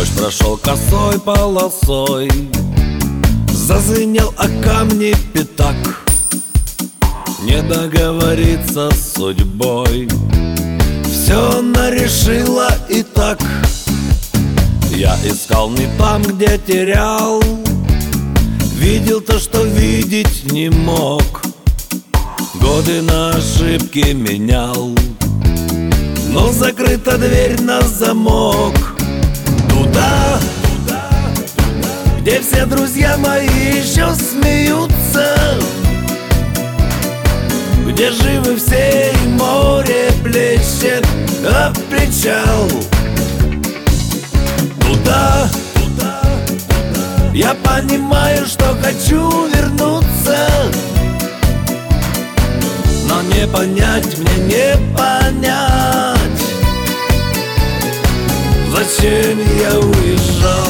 Дождь прошел косой полосой, зазвенел о камни пятак. Не договориться с судьбой, все она решила и так. Я искал не там, где терял, видел то, что видеть не мог. Годы на ошибки менял, но закрыта дверь на замок. Туда, где все друзья мои еще смеются, где живы все и море плещет об причал. Туда, я понимаю, что хочу вернуться, но не понять мне, не понять, зачем я уезжал.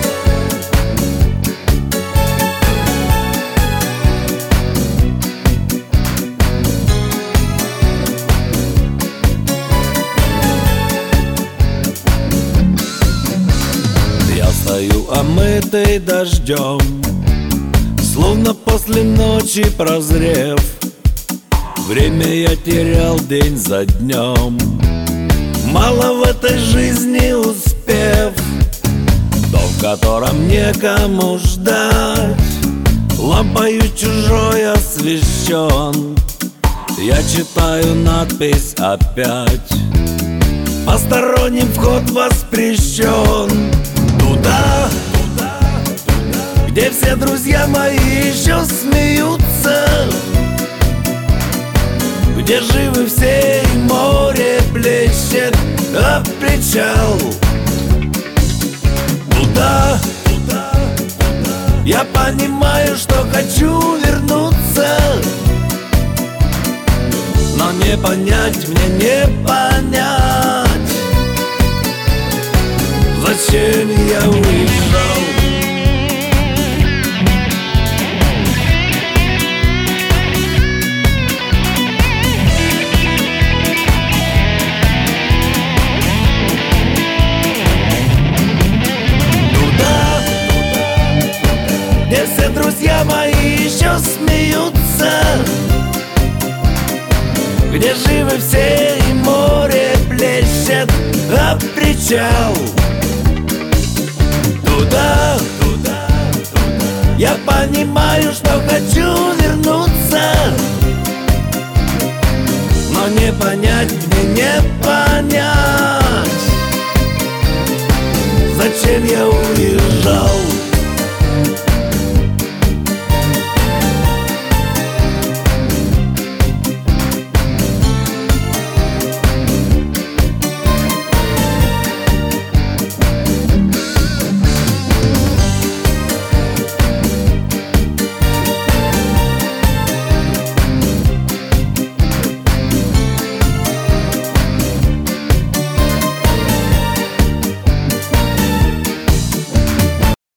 Я стою омытый дождем, словно после ночи прозрев. Время я терял день за днем, мало в этой жизни успев. Дом, в котором некому ждать, лампою чужой освещен. Я читаю надпись опять, посторонним вход воспрещен. Туда, где все друзья мои еще смеются, где живы все и море плещет об причал. Туда, я понимаю, что хочу вернуться, но не понять мне, не понять, зачем я уезжал. Где все друзья мои еще смеются, где живы все и море плещет об причал. Туда, я понимаю, что хочу вернуться, но не понять мне, не понять, зачем я